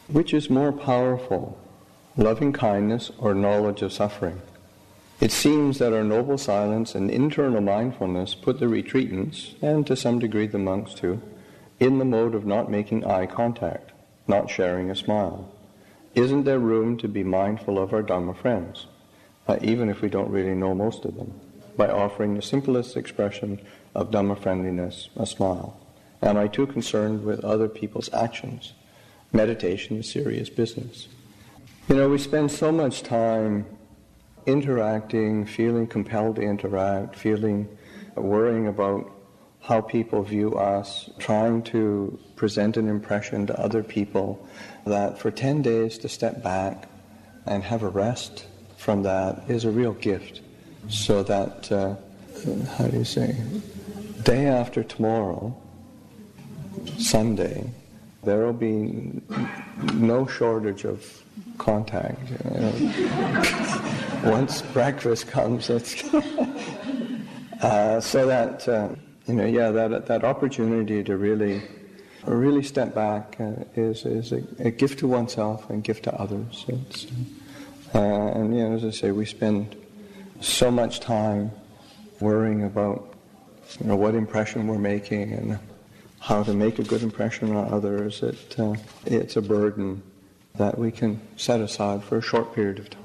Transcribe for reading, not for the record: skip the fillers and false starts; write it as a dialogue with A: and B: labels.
A: Which is more powerful, loving kindness or knowledge of suffering? It seems that our noble silence and internal mindfulness put the retreatants, and to some degree the monks too, in the mode of not making eye contact, not sharing a smile. Isn't there room to be mindful of our Dhamma friends, even if we don't really know most of them, by offering the simplest expression of Dhamma friendliness, a smile? Am I too concerned with other people's actions? Meditation is serious business. We spend so much time interacting, feeling compelled to interact, worrying about how people view us, trying to present an impression to other people, that for 10 days to step back and have a rest from that is a real gift. So that, day after tomorrow, Sunday, there will be no shortage of contact. Once breakfast comes, it's so that that opportunity to really step back is a gift to oneself and gift to others. As I say, we spend so much time worrying about what impression we're making and how to make a good impression on others. It's a burden that we can set aside for a short period of time.